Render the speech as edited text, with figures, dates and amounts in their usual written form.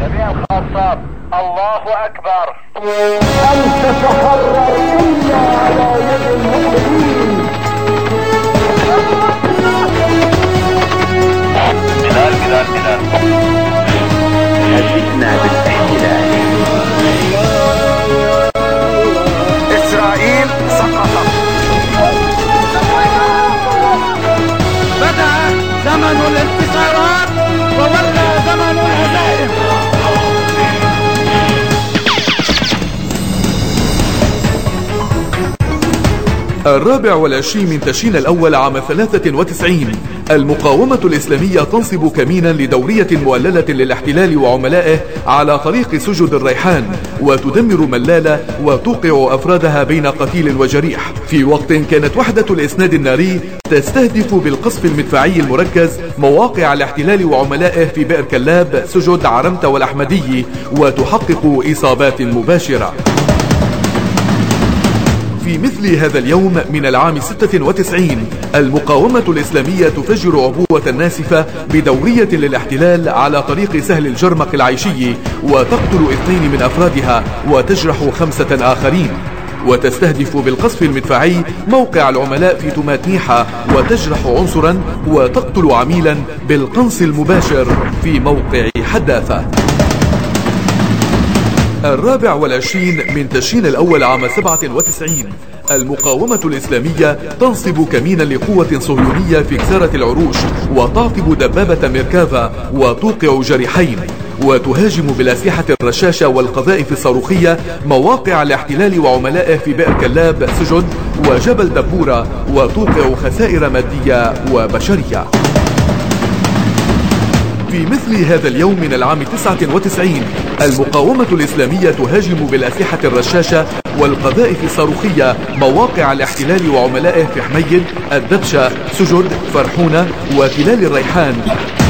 جميع الخاصات الله أكبر. أن تتحرر إلا على يد المؤمنين. بلال هددنا بالاحتلال. إسرائيل سقطت. بدأ زمن الانتصارات وولى زمن الهزائم. الرابع والعشرين من تشرين الأول عام 93 المقاومة الإسلامية تنصب كمينا لدورية مؤللة للاحتلال وعملائه على طريق سجد الريحان، وتدمر ملالة وتوقع أفرادها بين قتيل وجريح، في وقت كانت وحدة الإسناد الناري تستهدف بالقصف المدفعي المركز مواقع الاحتلال وعملائه في بئر كلاب، سجد، عرمت والأحمدي، وتحقق إصابات مباشرة. في مثل هذا اليوم من العام 96 المقاومة الإسلامية تفجر عبوة ناسفة بدورية للاحتلال على طريق سهل الجرمق العيشي، وتقتل 2 من أفرادها وتجرح 5 آخرين، وتستهدف بالقصف المدفعي موقع العملاء في تمات نيحة وتجرح عنصرا وتقتل عميلا بالقنص المباشر في موقع حداثة. الرابع والعشرين من تشرين الأول عام 97 المقاومة الإسلامية تنصب كمينا لقوة صهيونية في كسارة العروش، وتعطب دبابة ميركافا وتوقع جريحين، وتهاجم بالأسلحة الرشاشة والقذائف الصاروخية مواقع الاحتلال وعملائه في بئر كلاب، سجد، وجبل دبورة، وتوقع خسائر مادية وبشرية. في مثل هذا اليوم من العام 99 المقاومة الإسلامية تهاجم بالأسلحة الرشاشة والقذائف الصاروخية مواقع الاحتلال وعملائه في حميد، الدبشة، سجد، فرحونة، وتلال الريحان،